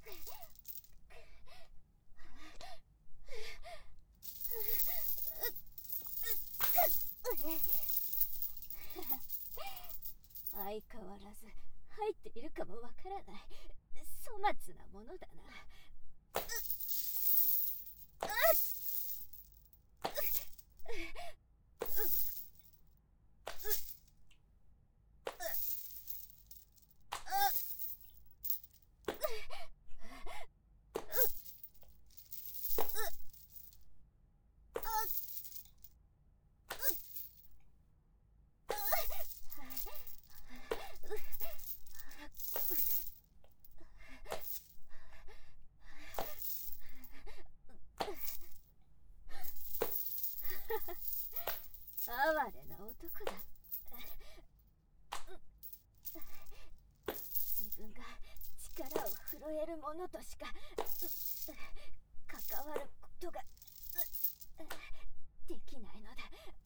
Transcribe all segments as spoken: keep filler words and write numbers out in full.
相変わらず入っているかもわからない粗末なものだな。哀れな男だ。自分が力を震えるものとしか関わることができないのだ。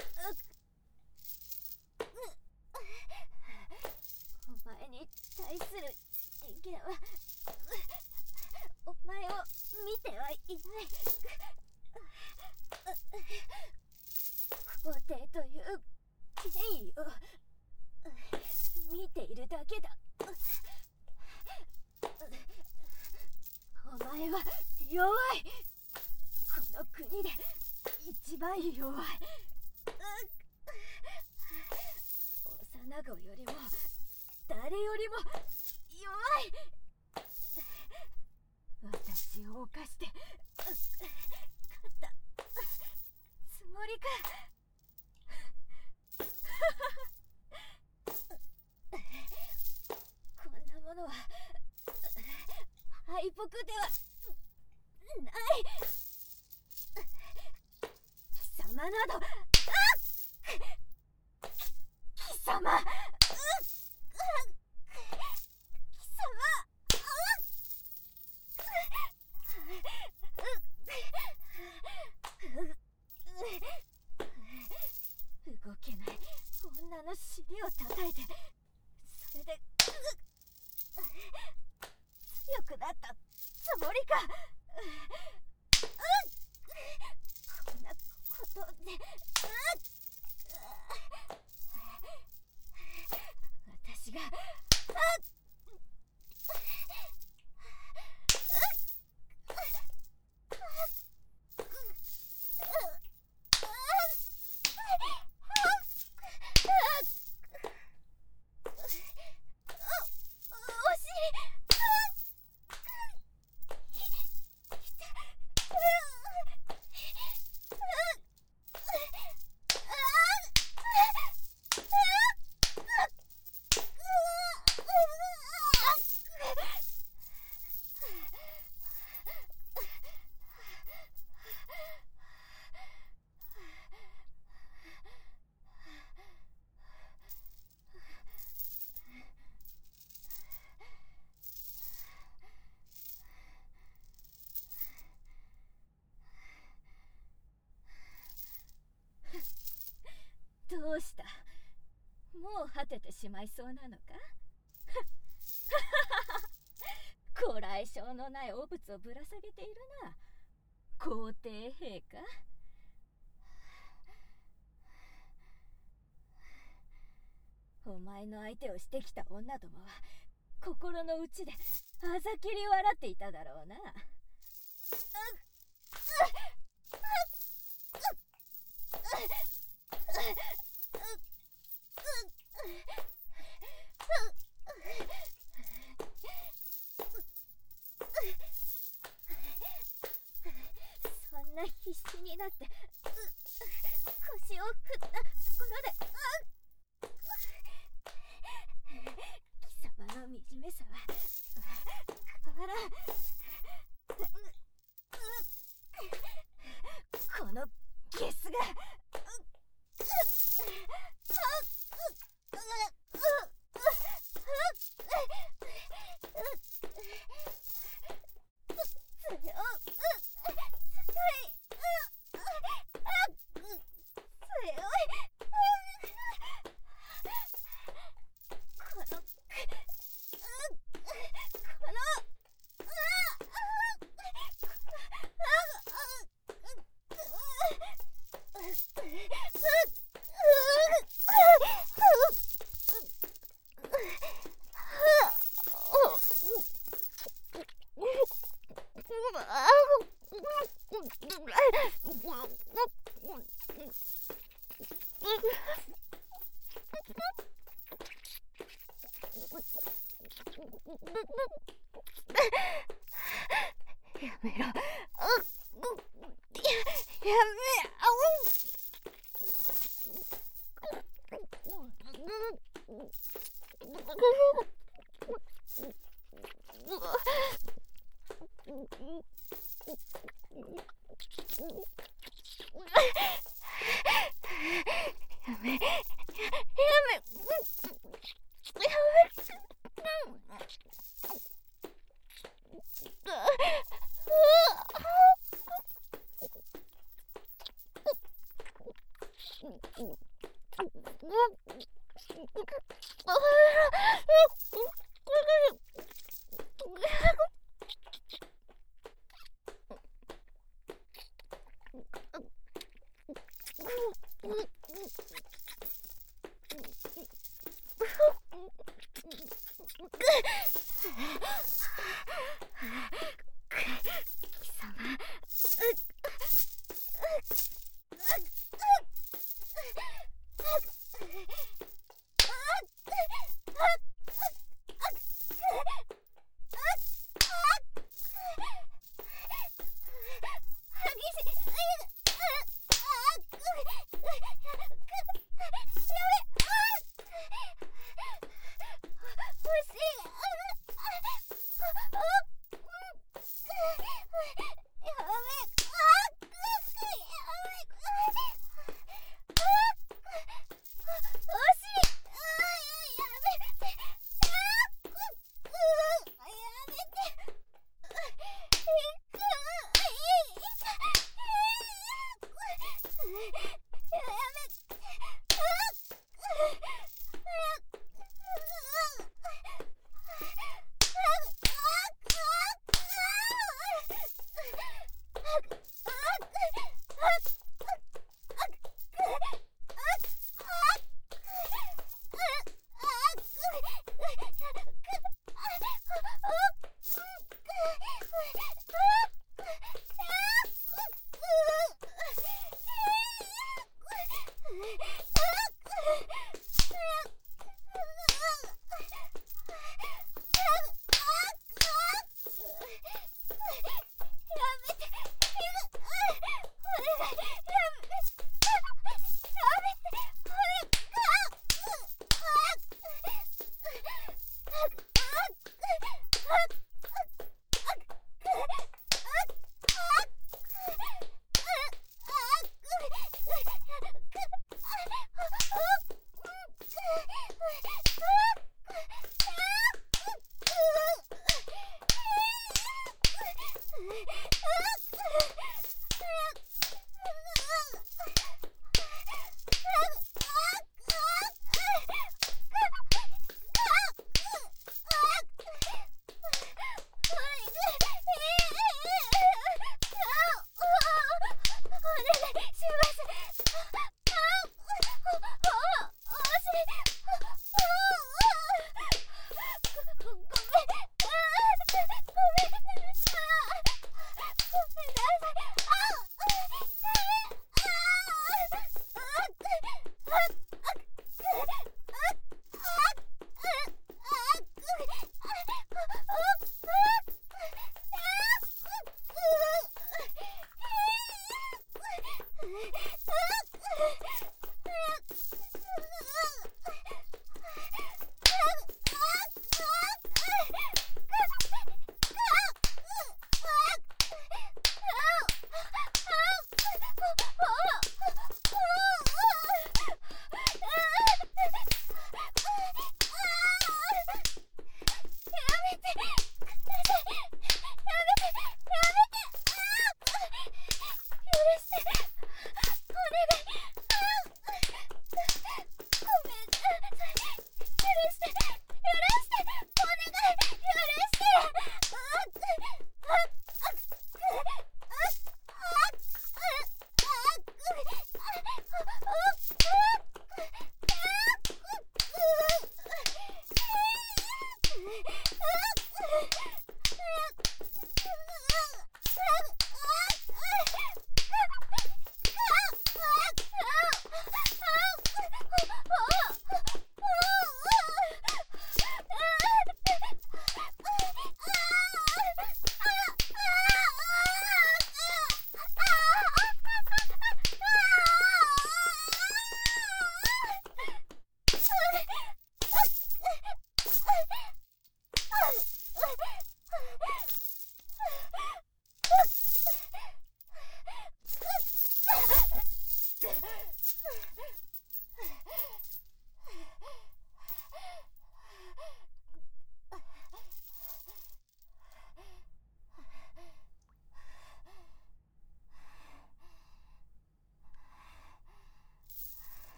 お前に対する人間はお前を見てはいない。皇帝という権威を見ているだけだ。お前は弱い。この国で一番弱い。幼子よりも誰よりも弱い。私を犯して勝ったつもりか。こんなものは敗北ではない。貴様など、貴様、貴様、動けない女の尻を叩いて、それで強くなったつもりか。こんなことで私がどうした？もう果ててしまいそうなのか？ご来性のない汚物をぶら下げているな、皇帝陛下。お前の相手をしてきた女どもは心の内であざきり笑っていただろうな。そんな必死になって腰を振ったところで、貴様の惨めさは変わらん。このゲスがこやめろ。や、やめ、あおやめ、やめ、や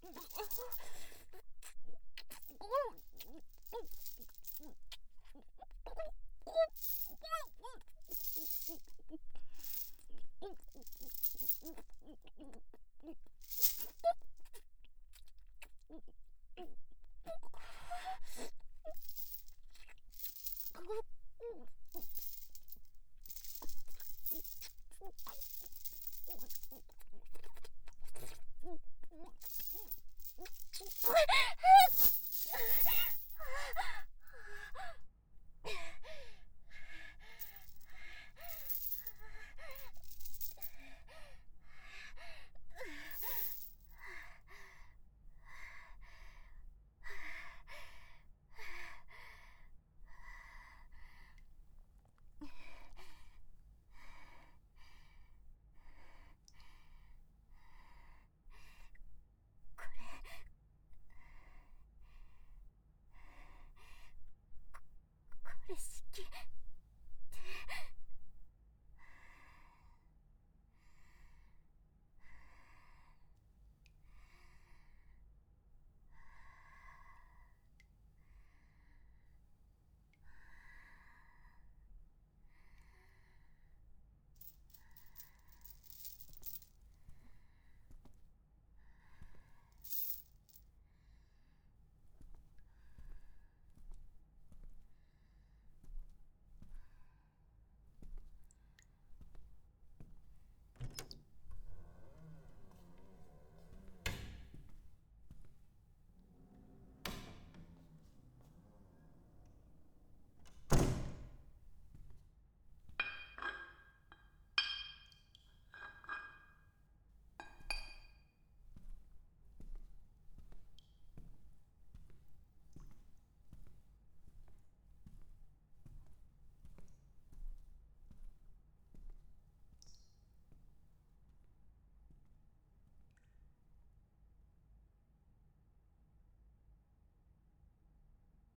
あ